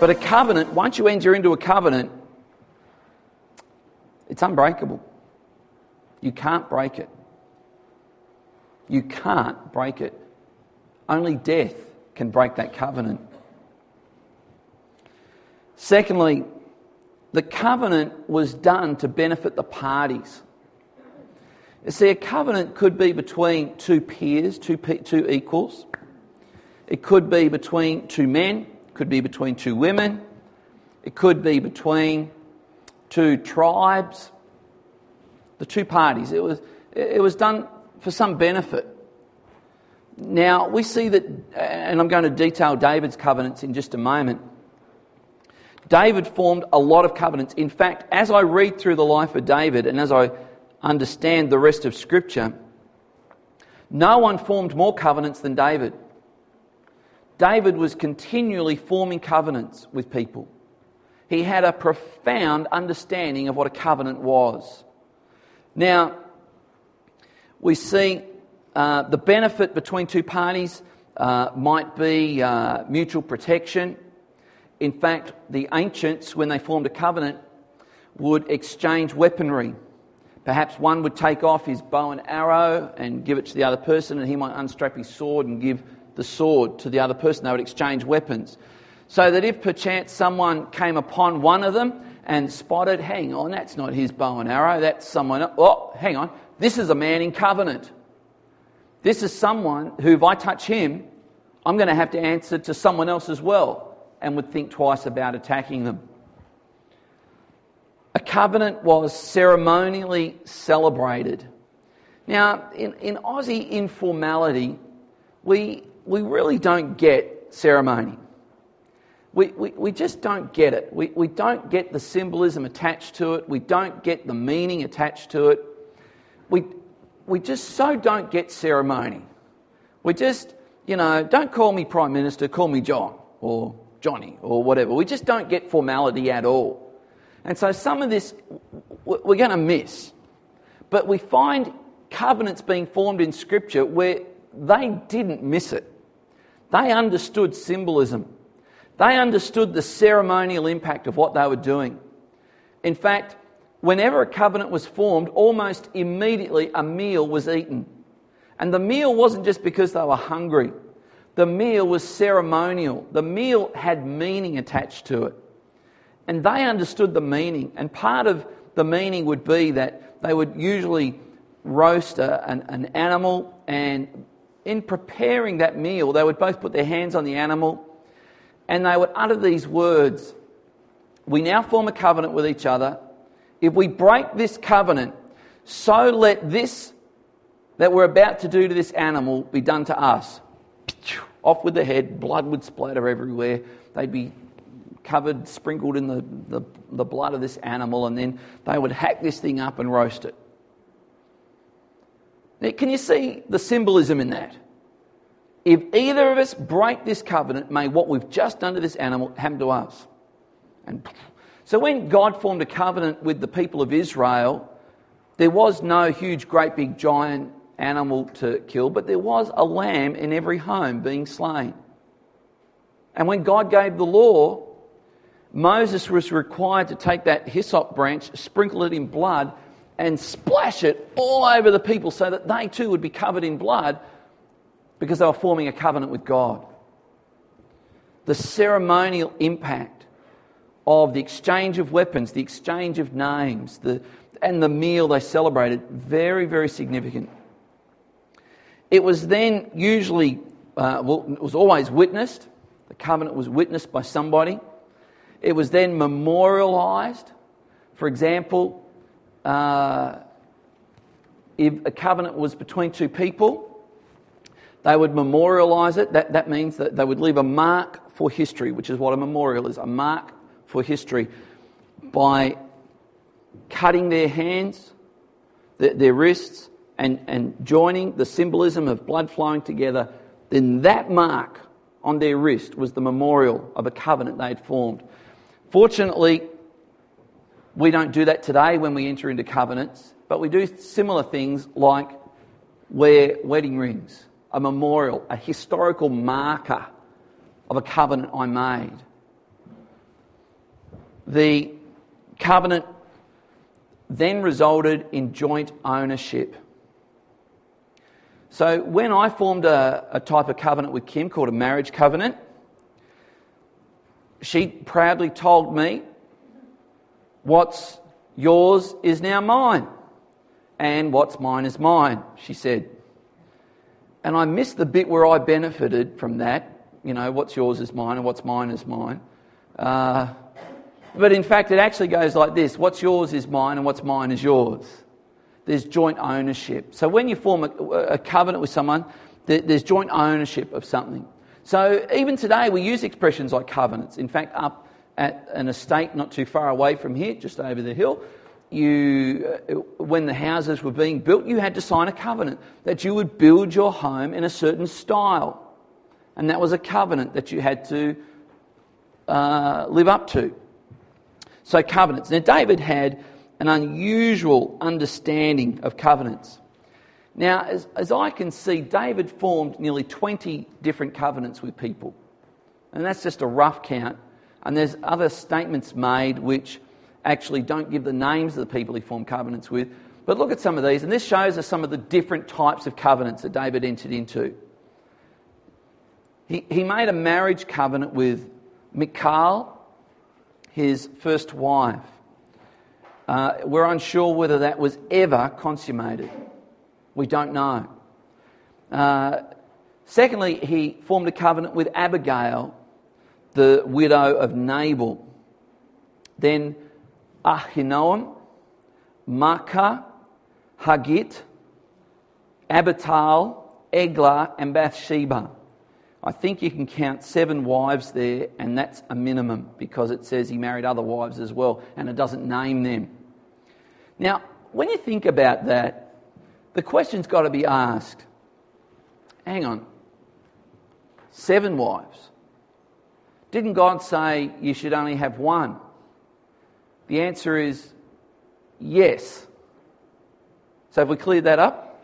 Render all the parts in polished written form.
But a covenant, once you enter into a covenant, it's unbreakable. You can't break it. You can't break it. Only death can break that covenant. Secondly, the covenant was done to benefit the parties. You see, a covenant could be between two peers, two equals. It could be between two men. It could be between two women. It could be between two tribes. The two parties. It was done for some benefit. Now, we see that, and I'm going to detail David's covenants in just a moment. David formed a lot of covenants. In fact, as I read through the life of David and as I understand the rest of Scripture, no one formed more covenants than David. David was continually forming covenants with people. He had a profound understanding of what a covenant was. Now, we see the benefit between two parties might be mutual protection. In fact, the ancients, when they formed a covenant, would exchange weaponry. Perhaps one would take off his bow and arrow and give it to the other person, and he might unstrap his sword and give the sword to the other person. They would exchange weapons. So that if perchance someone came upon one of them and spotted, hang on, that's not his bow and arrow, that's someone else. Oh, hang on, this is a man in covenant. This is someone who, if I touch him, I'm going to have to answer to someone else as well, and would think twice about attacking them. A covenant was ceremonially celebrated. Now, in Aussie informality, we really don't get ceremony. We just don't get it. We don't get the symbolism attached to it. We don't get the meaning attached to it. We just so don't get ceremony. We just, don't call me Prime Minister, call me John or Johnny or whatever. We just don't get formality at all. And so some of this we're going to miss. But we find covenants being formed in Scripture where they didn't miss it. They understood symbolism. They understood the ceremonial impact of what they were doing. In fact, whenever a covenant was formed, almost immediately a meal was eaten. And the meal wasn't just because they were hungry. The meal was ceremonial. The meal had meaning attached to it. And they understood the meaning. And part of the meaning would be that they would usually roast an animal, and in preparing that meal, they would both put their hands on the animal and they would utter these words: "We now form a covenant with each other. If we break this covenant, so let this that we're about to do to this animal be done to us." Off with the head, blood would splatter everywhere. They'd be covered, sprinkled in the blood of this animal, and then they would hack this thing up and roast it. Now, can you see the symbolism in that? If either of us break this covenant, may what we've just done to this animal happen to us. And so when God formed a covenant with the people of Israel, there was no huge, great big giant animal to kill, but there was a lamb in every home being slain. And when God gave the law, Moses was required to take that hyssop branch, sprinkle it in blood, and splash it all over the people so that they too would be covered in blood, because they were forming a covenant with God. The ceremonial impact of the exchange of weapons, the exchange of names, and the meal they celebrated, very, very significant. It was then usually, it was always witnessed. The covenant was witnessed by somebody. It was then memorialised. For example, if a covenant was between two people, they would memorialise it. That means that they would leave a mark for history, which is what a memorial is, a mark for history, by cutting their hands, their wrists, and joining the symbolism of blood flowing together. Then that mark on their wrist was the memorial of a covenant they had formed. Fortunately, we don't do that today when we enter into covenants, but we do similar things like wear wedding rings, a memorial, a historical marker of a covenant I made. The covenant then resulted in joint ownership. So when I formed a type of covenant with Kim called a marriage covenant, she proudly told me, what's yours is now mine, and what's mine is mine, she said. And I missed the bit where I benefited from that, what's yours is mine and what's mine is mine. But in fact, it actually goes like this: what's yours is mine and what's mine is yours. There's joint ownership. So when you form a covenant with someone, there's joint ownership of something. So even today we use expressions like covenants. In fact, up at an estate not too far away from here, just over the hill, when the houses were being built, you had to sign a covenant that you would build your home in a certain style. And that was a covenant that you had to live up to. So covenants. Now David had an unusual understanding of covenants. Now, as I can see, David formed nearly 20 different covenants with people. And that's just a rough count. And there's other statements made which actually don't give the names of the people he formed covenants with. But look at some of these, and this shows us some of the different types of covenants that David entered into. He made a marriage covenant with Michal, his first wife. We're unsure whether that was ever consummated. We don't know. Secondly, he formed a covenant with Abigail, the widow of Nabal. Then Ahinoam, Maacah, Haggith, Abital, Eglah, and Bathsheba. I think you can count 7 wives there, and that's a minimum because it says he married other wives as well, and it doesn't name them. Now, when you think about that, the question's got to be asked. Hang on. 7 wives. Didn't God say you should only have one? The answer is yes. So have we cleared that up?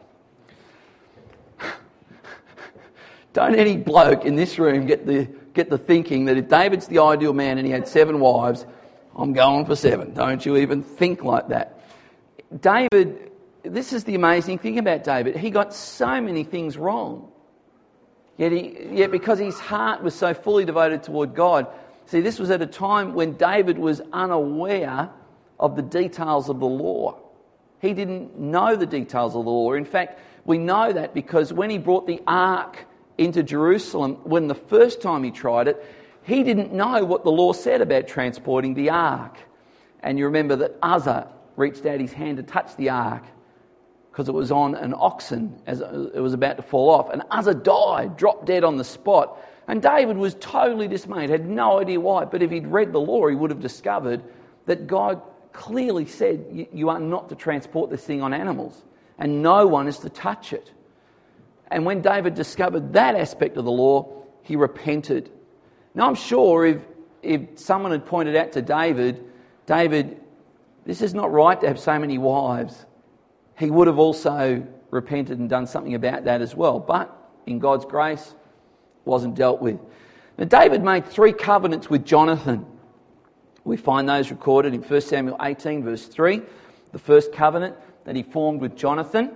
Don't any bloke in this room get the thinking that if David's the ideal man and he had 7 wives, I'm going for 7. Don't you even think like that. David, this is the amazing thing about David. He got so many things wrong. Yet because his heart was so fully devoted toward God. See, this was at a time when David was unaware of the details of the law. He didn't know the details of the law. In fact, we know that because when he brought the ark into Jerusalem, when the first time he tried it, he didn't know what the law said about transporting the ark. And you remember that Uzzah reached out his hand to touch the ark because it was on an oxen as it was about to fall off. And Uzzah died, dropped dead on the spot. And David was totally dismayed, had no idea why. But if he'd read the law, he would have discovered that God clearly said you are not to transport this thing on animals and no one is to touch it. And when David discovered that aspect of the law, he repented. Now I'm sure if someone had pointed out to David, this is not right to have so many wives, he would have also repented and done something about that as well. But in God's grace, wasn't dealt with. Now David made 3 covenants with Jonathan. We find those recorded in 1 Samuel 18 verse 3. The first covenant that he formed with Jonathan.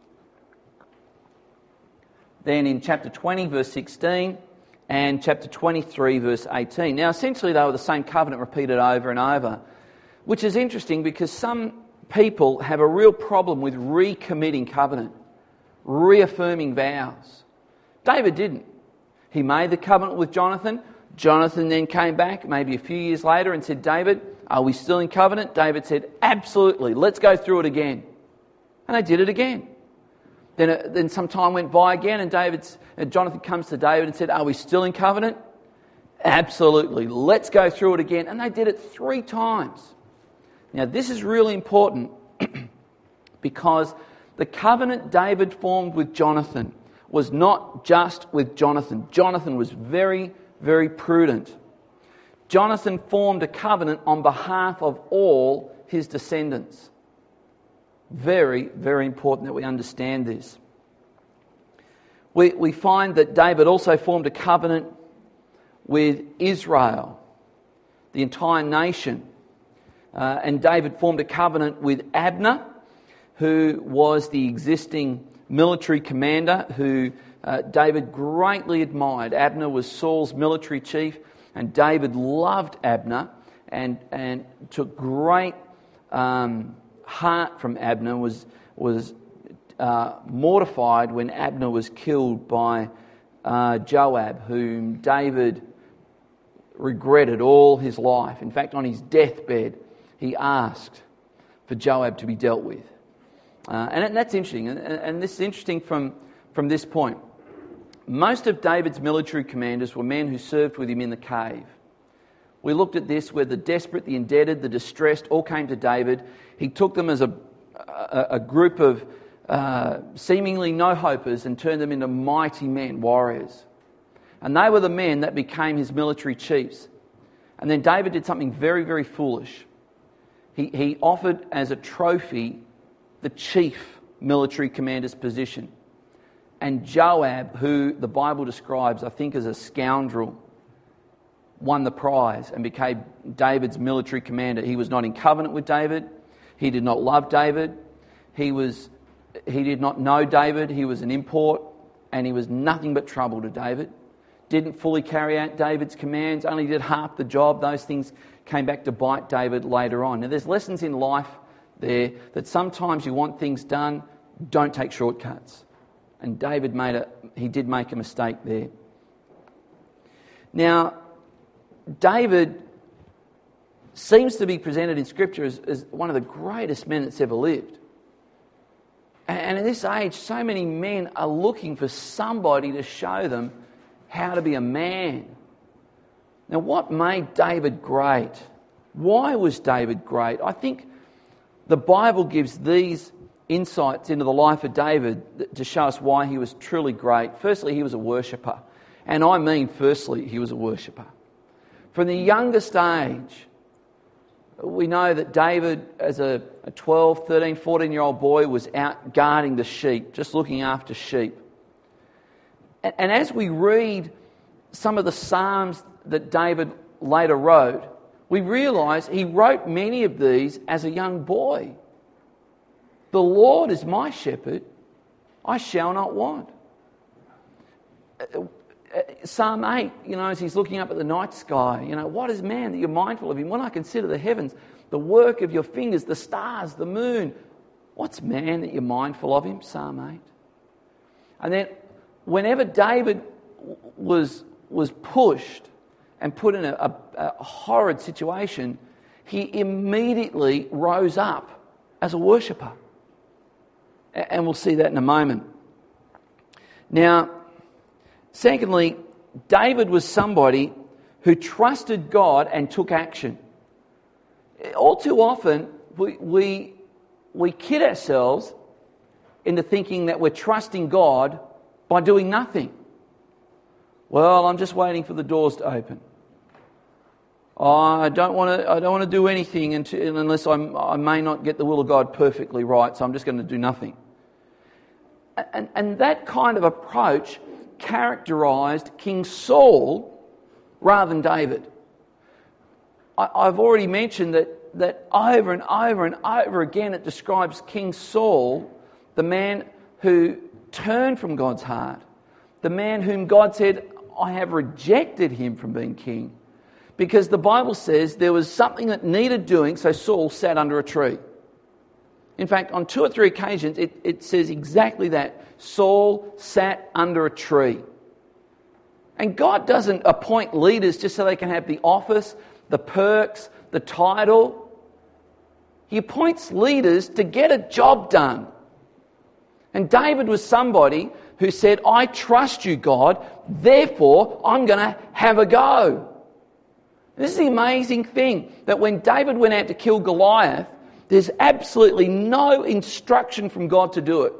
Then in chapter 20 verse 16 and chapter 23 verse 18. Now essentially they were the same covenant repeated over and over, which is interesting because some people have a real problem with recommitting covenant, reaffirming vows. David didn't. He made the covenant with Jonathan. Jonathan then came back maybe a few years later and said, David, are we still in covenant? David said, absolutely, let's go through it again. And they did it again. Then some time went by again and Jonathan comes to David and said, are we still in covenant? Absolutely, let's go through it again. And they did it 3 times. Now this is really important because the covenant David formed with Jonathan was not just with Jonathan. Jonathan was very, very prudent. Jonathan formed a covenant on behalf of all his descendants. Very, very important that we understand this. We find that David also formed a covenant with Israel, the entire nation. And David formed a covenant with Abner, who was the existing military commander who David greatly admired. Abner was Saul's military chief, and David loved Abner and took great heart from Abner, was mortified when Abner was killed by Joab, whom David regretted all his life. In fact, on his deathbed, he asked for Joab to be dealt with. And that's interesting, and this is interesting from this point. Most of David's military commanders were men who served with him in the cave. We looked at this where the desperate, the indebted, the distressed all came to David. He took them as a group of seemingly no-hopers and turned them into mighty men, warriors. And they were the men that became his military chiefs. And then David did something very, very foolish. He offered as a trophy the chief military commander's position. And Joab, who the Bible describes, I think, as a scoundrel, won the prize and became David's military commander. He was not in covenant with David. He did not love David. He did not know David. He was an import, and he was nothing but trouble to David. Didn't fully carry out David's commands, only did half the job. Those things came back to bite David later on. Now, there's lessons in life there that sometimes you want things done, don't take shortcuts. And David did make a mistake there. Now, David seems to be presented in Scripture as one of the greatest men that's ever lived. And in this age, so many men are looking for somebody to show them how to be a man. Now, what made David great? Why was David great? I think the Bible gives these insights into the life of David to show us why he was truly great. Firstly, he was a worshipper. And I mean, firstly, he was a worshipper. From the youngest age, we know that David, as a 12, 13, 14-year-old boy, was out guarding the sheep, just looking after sheep. And as we read some of the Psalms that David later wrote, we realise he wrote many of these as a young boy. The Lord is my shepherd, I shall not want. Psalm 8, as he's looking up at the night sky, what is man that you're mindful of him? When I consider the heavens, the work of your fingers, the stars, the moon, what's man that you're mindful of him? Psalm 8. And then whenever David was pushed and put in a horrid situation, he immediately rose up as a worshipper. And we'll see that in a moment. Now, secondly, David was somebody who trusted God and took action. All too often, we kid ourselves into thinking that we're trusting God by doing nothing. Well, I'm just waiting for the doors to open. I don't want to do anything unless I may not get the will of God perfectly right, so I'm just going to do nothing. And that kind of approach characterised King Saul rather than David. I've already mentioned that over and over and over again it describes King Saul, the man who turned from God's heart, the man whom God said, I have rejected him from being king. Because the Bible says there was something that needed doing, so Saul sat under a tree. In fact, on 2 or 3 occasions, it says exactly that. Saul sat under a tree. And God doesn't appoint leaders just so they can have the office, the perks, the title. He appoints leaders to get a job done. And David was somebody who said, I trust you, God, therefore I'm going to have a go. This is the amazing thing, that when David went out to kill Goliath, there's absolutely no instruction from God to do it.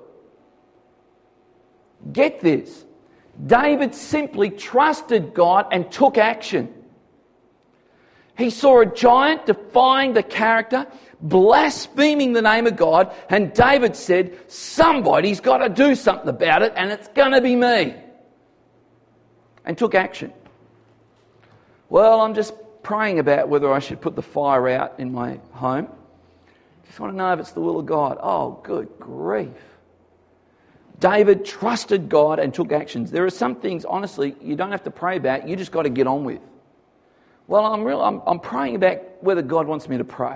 Get this. David simply trusted God and took action. He saw a giant defying the character, blaspheming the name of God, and David said, somebody's got to do something about it, and it's going to be me. And took action. Well, I'm just praying about whether I should put the fire out in my home. Just want to know if it's the will of God. Oh, good grief. David trusted God and took actions. There are some things, honestly, you don't have to pray about. You just got to get on with. Well, I'm praying about whether God wants me to pray.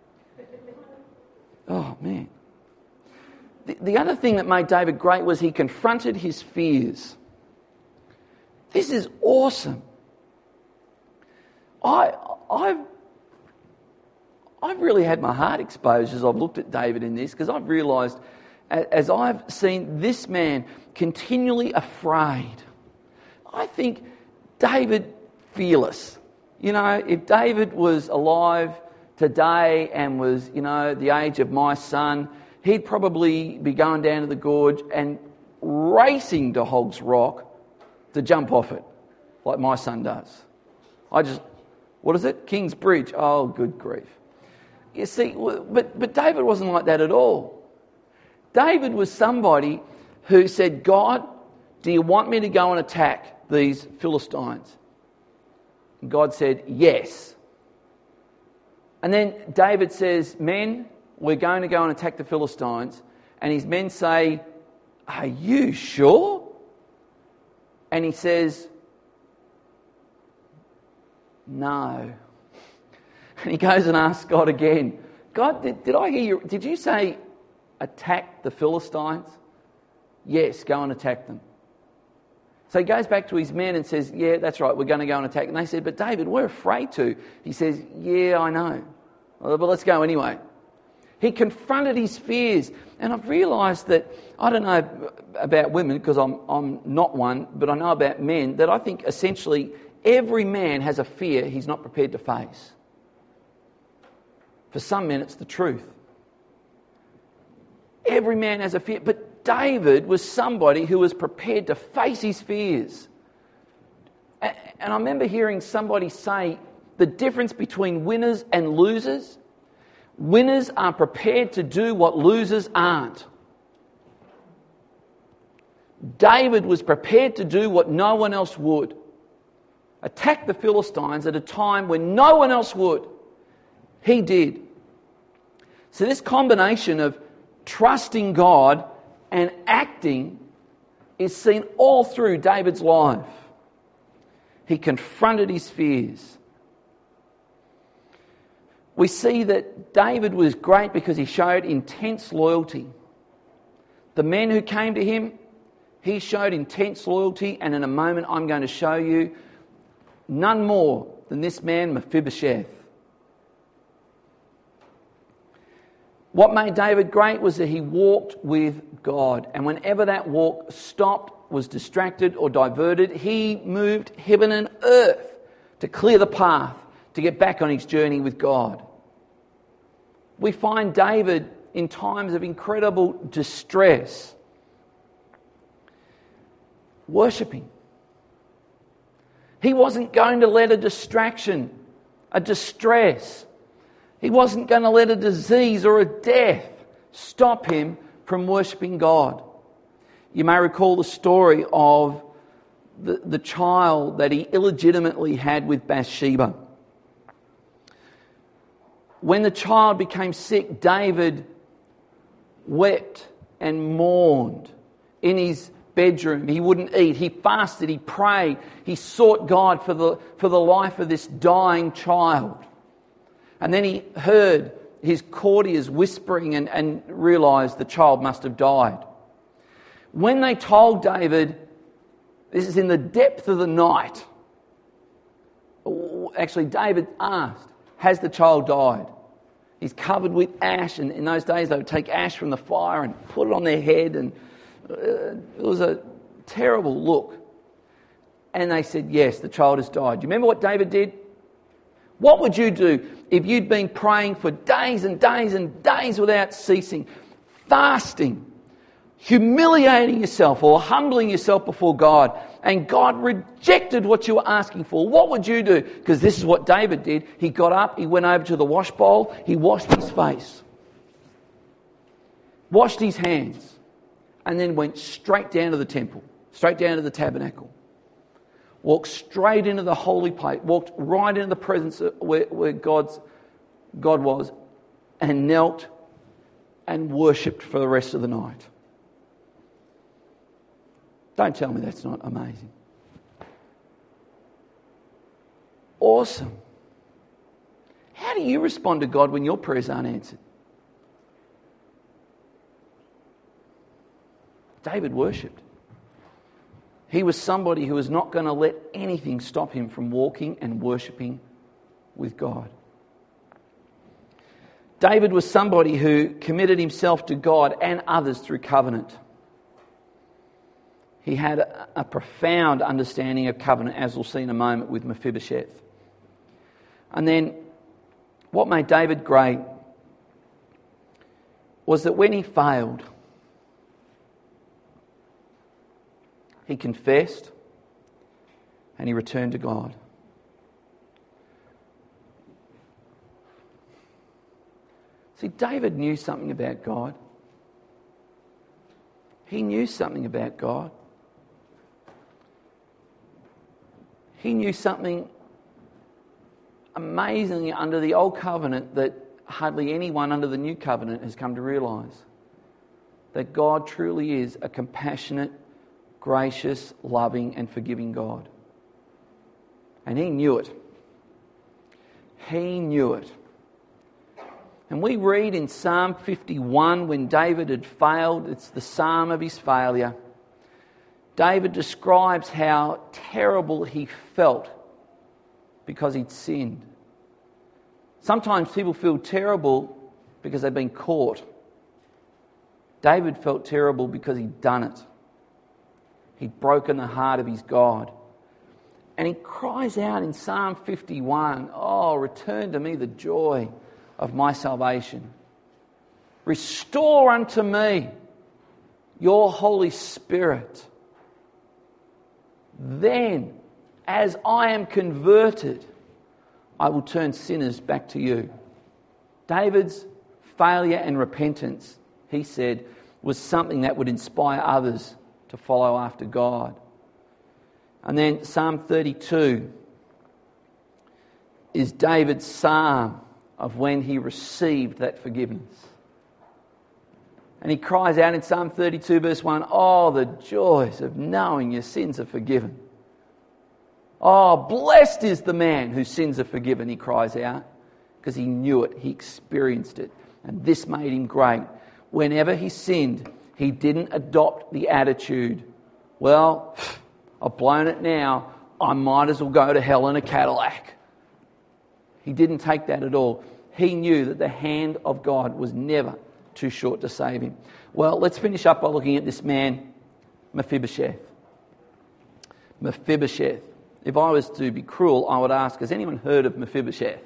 Oh, man. The other thing that made David great was he confronted his fears. This is awesome. I've really had my heart exposed as I've looked at David in this, because I've realised, as I've seen this man continually afraid, I think David fearless. You know, if David was alive today and was, the age of my son, he'd probably be going down to the gorge and racing to Hogg's Rock to jump off it, like my son does. What is it? King's Bridge. Oh, good grief. You see, but David wasn't like that at all. David was somebody who said, God, do you want me to go and attack these Philistines? And God said, yes. And then David says, men, we're going to go and attack the Philistines. And his men say, are you sure? And he says, no. And he goes and asks God again, God, did I hear you? Did you say attack the Philistines? Yes, go and attack them. So he goes back to his men and says, yeah, that's right, we're going to go and attack. And they said, but David, we're afraid to. He says, yeah, I know. Well, but let's go anyway. He confronted his fears. And I've realised that, I don't know about women because I'm not one, but I know about men, that I think essentially every man has a fear he's not prepared to face. For some men, it's the truth. Every man has a fear. But David was somebody who was prepared to face his fears. And I remember hearing somebody say the difference between winners and losers. Winners are prepared to do what losers aren't. David was prepared to do what no one else would. Attack the Philistines at a time when no one else would. He did. So this combination of trusting God and acting is seen all through David's life. He confronted his fears. We see that David was great because he showed intense loyalty. The men who came to him, he showed intense loyalty, and in a moment I'm going to show you none more than this man, Mephibosheth. What made David great was that he walked with God. And whenever that walk stopped, was distracted or diverted, he moved heaven and earth to clear the path to get back on his journey with God. We find David in times of incredible distress worshipping. He wasn't going to let a distraction, a distress, he wasn't going to let a disease or a death stop him from worshipping God. You may recall the story of the child that he illegitimately had with Bathsheba. When the child became sick, David wept and mourned in his bedroom. He wouldn't eat. He fasted. He prayed. He sought God for the life of this dying child. And then he heard his courtiers whispering and realised the child must have died. When they told David, this is in the depth of the night. Actually, David asked, has the child died? He's covered with ash, and in those days they would take ash from the fire and put it on their head, and it was a terrible look. And they said, yes, the child has died. Do you remember what David did? What would you do if you'd been praying for days and days and days without ceasing, fasting, humiliating yourself or humbling yourself before God, and God rejected what you were asking for? What would you do? Because this is what David did. He got up, he went over to the wash bowl, he washed his face, washed his hands, and then went straight down to the temple, straight down to the tabernacle. walked straight into the holy place, walked right into the presence where God was, and knelt and worshipped for the rest of the night. Don't tell me that's not amazing. Awesome. How do you respond to God when your prayers aren't answered? David worshipped. He was somebody who was not going to let anything stop him from walking and worshipping with God. David was somebody who committed himself to God and others through covenant. He had a profound understanding of covenant, as we'll see in a moment with Mephibosheth. And then what made David great was that when he failed, he confessed and he returned to God. See, David knew something about God. He knew something about God. He knew something amazingly under the old covenant that hardly anyone under the new covenant has come to realise. That God truly is a compassionate, gracious, loving and forgiving God. And he knew it. He knew it. And we read in Psalm 51 when David had failed, it's the psalm of his failure. David describes how terrible he felt because he'd sinned. Sometimes people feel terrible because they've been caught. David felt terrible because he'd done it. He'd broken the heart of his God. And he cries out in Psalm 51, "Oh, return to me the joy of my salvation. Restore unto me your Holy Spirit. Then, as I am converted, I will turn sinners back to you." David's failure and repentance, he said, was something that would inspire others to follow after God. And then Psalm 32 is David's psalm of when he received that forgiveness. And he cries out in Psalm 32 verse 1, "Oh, the joys of knowing your sins are forgiven. Oh, blessed is the man whose sins are forgiven," he cries out, because he knew it, he experienced it. And this made him great. Whenever he sinned, he didn't adopt the attitude, "Well, I've blown it now, I might as well go to hell in a Cadillac." He didn't take that at all. He knew that the hand of God was never too short to save him. Well, let's finish up by looking at this man, Mephibosheth. Mephibosheth. If I was to be cruel, I would ask, has anyone heard of Mephibosheth?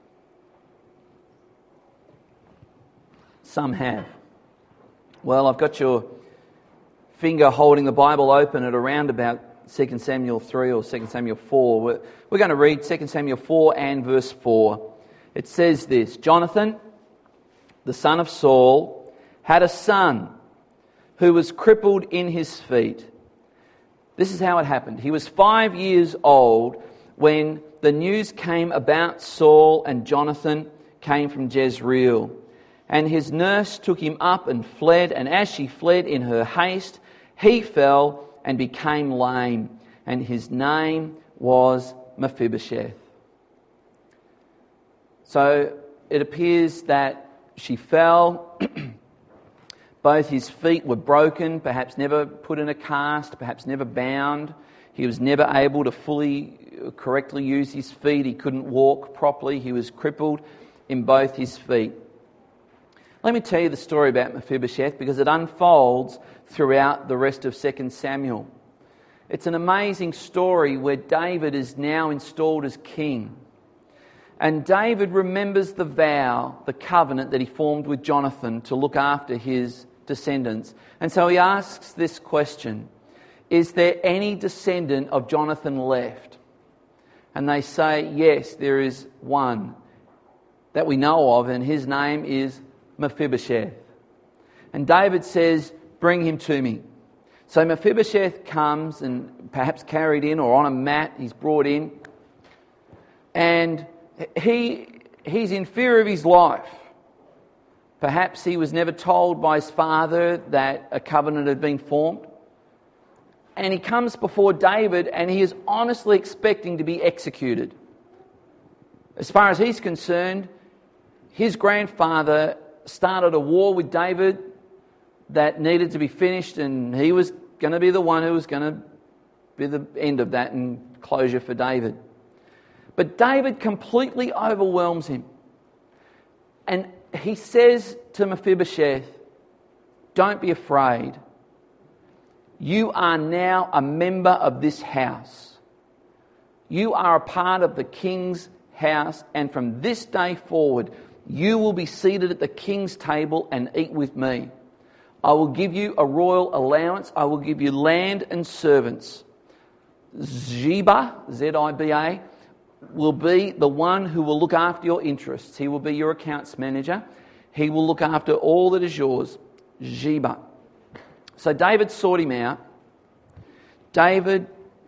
Some have. Well, I've got your finger holding the Bible open at around about 2 Samuel 3 or 2 Samuel 4. We're going to read 2 Samuel 4 and verse 4. It says this, "Jonathan, the son of Saul, had a son who was crippled in his feet." This is how it happened. He was 5 years old when the news came about Saul and Jonathan came from Jezreel. And his nurse took him up and fled, and as she fled in her haste, he fell and became lame, and his name was Mephibosheth. So it appears that she fell. Both his feet were broken, perhaps never put in a cast, perhaps never bound. He was never able to fully, correctly use his feet. He couldn't walk properly. He was crippled in both his feet. Let me tell you the story about Mephibosheth because it unfolds throughout the rest of 2 Samuel. It's an amazing story where David is now installed as king. And David remembers the vow, the covenant that he formed with Jonathan to look after his descendants. And so he asks this question, "Is there any descendant of Jonathan left?" And they say, "Yes, there is one that we know of, and his name is Mephibosheth." And David says, "Bring him to me." So Mephibosheth comes, and perhaps carried in or on a mat, he's brought in. And he's in fear of his life. Perhaps he was never told by his father that a covenant had been formed. And he comes before David, and he is honestly expecting to be executed. As far as he's concerned, his grandfather started a war with David that needed to be finished, and he was going to be the one who was going to be the end of that and closure for David. But David completely overwhelms him. And he says to Mephibosheth, "Don't be afraid. You are now a member of this house. You are a part of the king's house, and from this day forward, you will be seated at the king's table and eat with me. I will give you a royal allowance. I will give you land and servants. Ziba, Z-I-B-A, will be the one who will look after your interests. He will be your accounts manager. He will look after all that is yours." Ziba. So David sought him out. David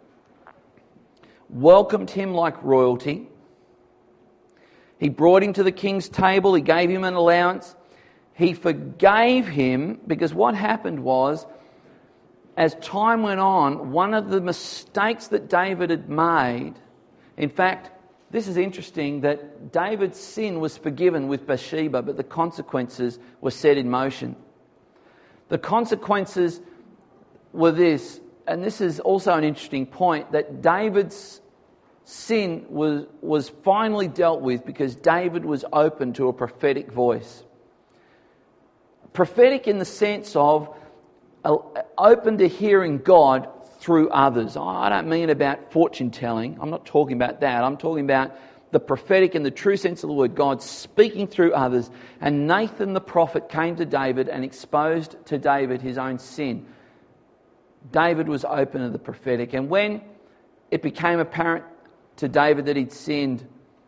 welcomed him like royalty. He brought him to the king's table. He gave him an allowance. He forgave him, because what happened was, as time went on, one of the mistakes that David had made, in fact, this is interesting, that David's sin was forgiven with Bathsheba, but the consequences were set in motion. The consequences were this, and this is also an interesting point, that David's sin was finally dealt with because David was open to a prophetic voice. Prophetic in the sense of open to hearing God through others. I don't mean about fortune telling. I'm not talking about that. I'm talking about the prophetic in the true sense of the word, God speaking through others. And Nathan the prophet came to David and exposed to David his own sin. David was open to the prophetic. And when it became apparent to David that he'd sinned,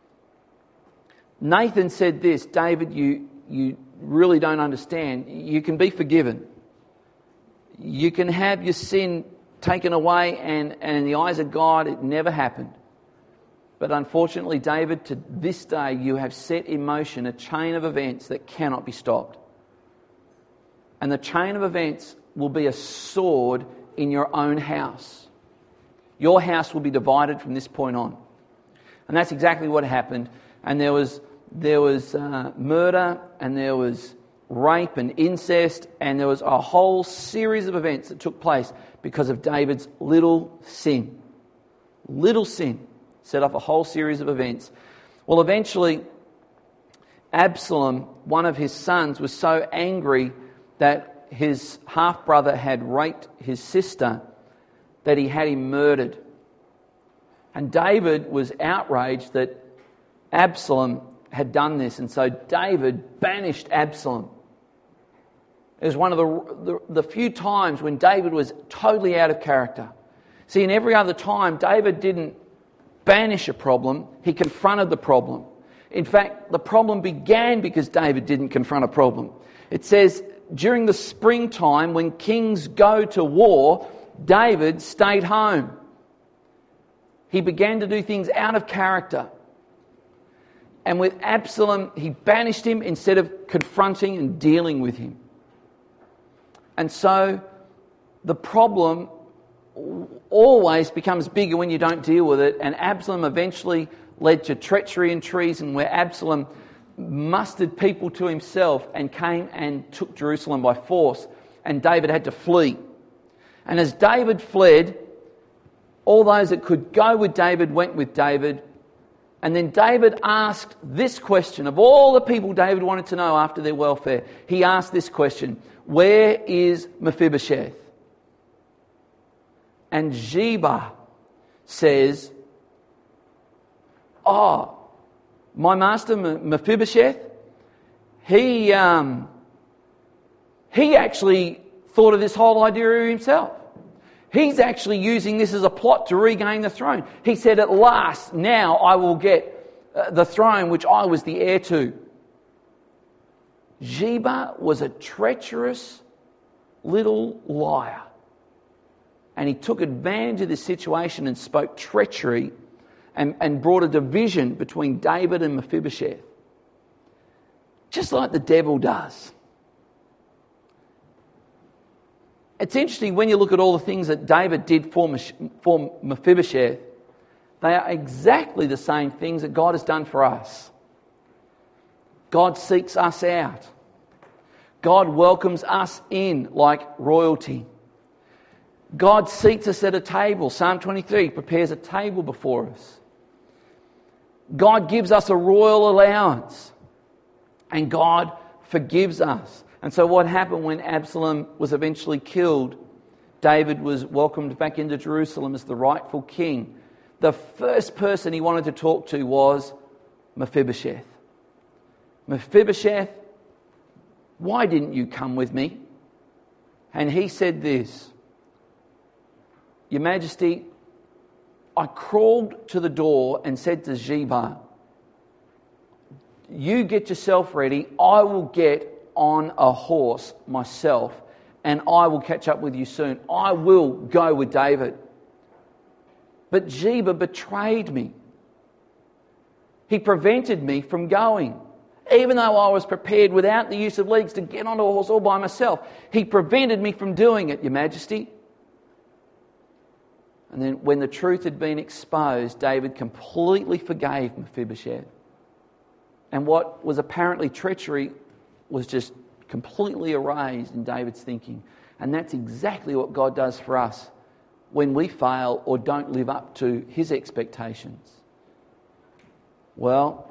Nathan said this, "David, you really don't understand. You can be forgiven. You can have your sin taken away, and in the eyes of God, it never happened. But unfortunately, David, to this day, you have set in motion a chain of events that cannot be stopped. And the chain of events will be a sword in your own house. Your house will be divided from this point on." And that's exactly what happened. And there was murder, and there was rape and incest, and there was a whole series of events that took place because of David's little sin. Little sin set off a whole series of events. Well, eventually, Absalom, one of his sons, was so angry that his half-brother had raped his sister that he had him murdered. And David was outraged that Absalom had done this, and so David banished Absalom. It was one of the few times when David was totally out of character. See, in every other time, David didn't banish a problem, he confronted the problem. In fact, the problem began because David didn't confront a problem. It says, during the springtime, when kings go to war, David stayed home. He began to do things out of character. And with Absalom, he banished him instead of confronting and dealing with him. And so the problem always becomes bigger when you don't deal with it. And Absalom eventually led to treachery and treason, where Absalom mustered people to himself and came and took Jerusalem by force. And David had to flee. And as David fled, all those that could go with David went with David. And then David asked this question of all the people David wanted to know after their welfare. He asked this question: "Where is Mephibosheth?" And Ziba says, "Oh, my master Mephibosheth, he actually thought of this whole idea himself. He's actually using this as a plot to regain the throne. He said, at last, now I will get the throne which I was the heir to." Ziba was a treacherous little liar. And he took advantage of this situation and spoke treachery and brought a division between David and Mephibosheth. Just like the devil does. It's interesting when you look at all the things that David did for Mephibosheth, they are exactly the same things that God has done for us. God seeks us out. God welcomes us in like royalty. God seats us at a table. Psalm 23 prepares a table before us. God gives us a royal allowance. And God forgives us. And so what happened when Absalom was eventually killed? David was welcomed back into Jerusalem as the rightful king. The first person he wanted to talk to was Mephibosheth. Mephibosheth, why didn't you come with me? And he said this, Your Majesty, I crawled to the door and said to Ziba, you get yourself ready, I will get on a horse myself and I will catch up with you soon. I will go with David. But Ziba betrayed me. He prevented me from going. Even though I was prepared without the use of legs to get onto a horse all by myself, he prevented me from doing it, Your Majesty. And then when the truth had been exposed, David completely forgave Mephibosheth. And what was apparently treachery was just completely erased in David's thinking. And that's exactly what God does for us when we fail or don't live up to his expectations. Well,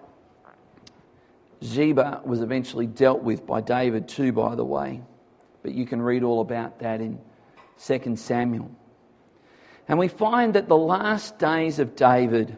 Ziba was eventually dealt with by David too, by the way. But you can read all about that in 2 Samuel. And we find that the last days of David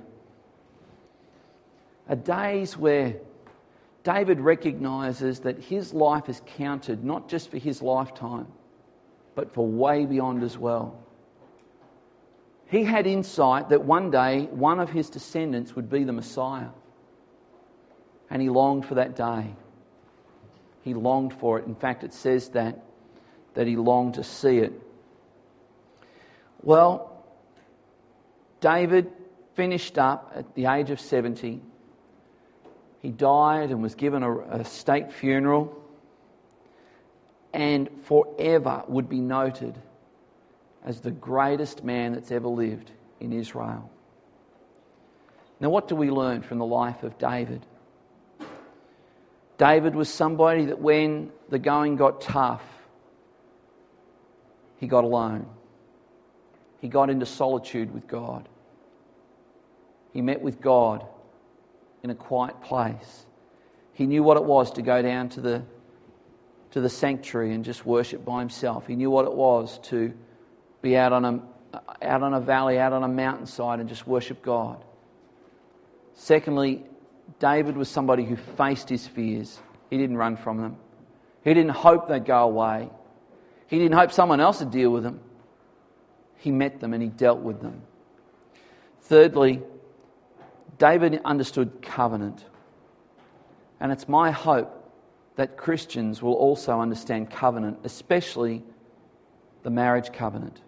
are days where David recognises that his life is counted not just for his lifetime, but for way beyond as well. He had insight that one day one of his descendants would be the Messiah. And he longed for that day. He longed for it. In fact, it says that he longed to see it. Well, David finished up at the age of 70. He died and was given a state funeral and forever would be noted as the greatest man that's ever lived in Israel. Now, what do we learn from the life of David? David was somebody that when the going got tough, he got alone. He got into solitude with God. He met with God in a quiet place. He knew what it was to go down to the sanctuary and just worship by himself. He knew what it was to be out on a valley, out on a mountainside and just worship God. Secondly, David was somebody who faced his fears. He didn't run from them. He didn't hope they'd go away. He didn't hope someone else would deal with them. He met them and he dealt with them. Thirdly, David understood covenant. And it's my hope that Christians will also understand covenant, especially the marriage covenant.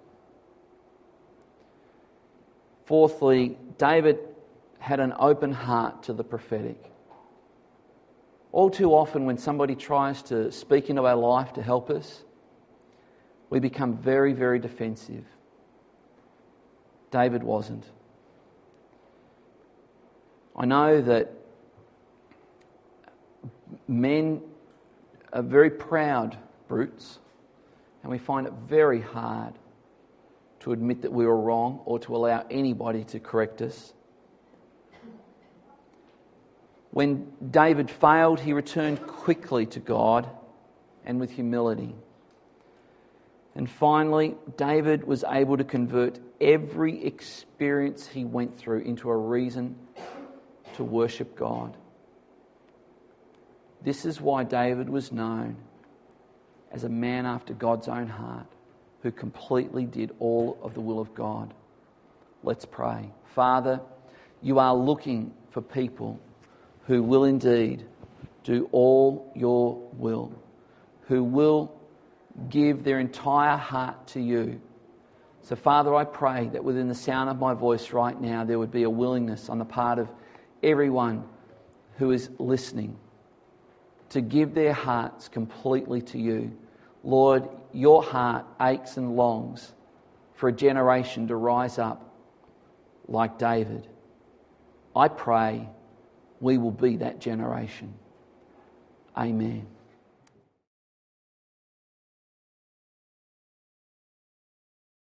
Fourthly, David had an open heart to the prophetic. All too often when somebody tries to speak into our life to help us, we become very, very defensive. David wasn't. I know that men are very proud brutes, and we find it very hard to admit that we were wrong or to allow anybody to correct us. When David failed, he returned quickly to God and with humility. And finally, David was able to convert every experience he went through into a reason to worship God. This is why David was known as a man after God's own heart, who completely did all of the will of God. Let's pray. Father, you are looking for people who will indeed do all your will, who will give their entire heart to you, So, Father, I pray that within the sound of my voice right now, there would be a willingness on the part of everyone who is listening to give their hearts completely to you. Lord, your heart aches and longs for a generation to rise up like David. I pray we will be that generation. Amen.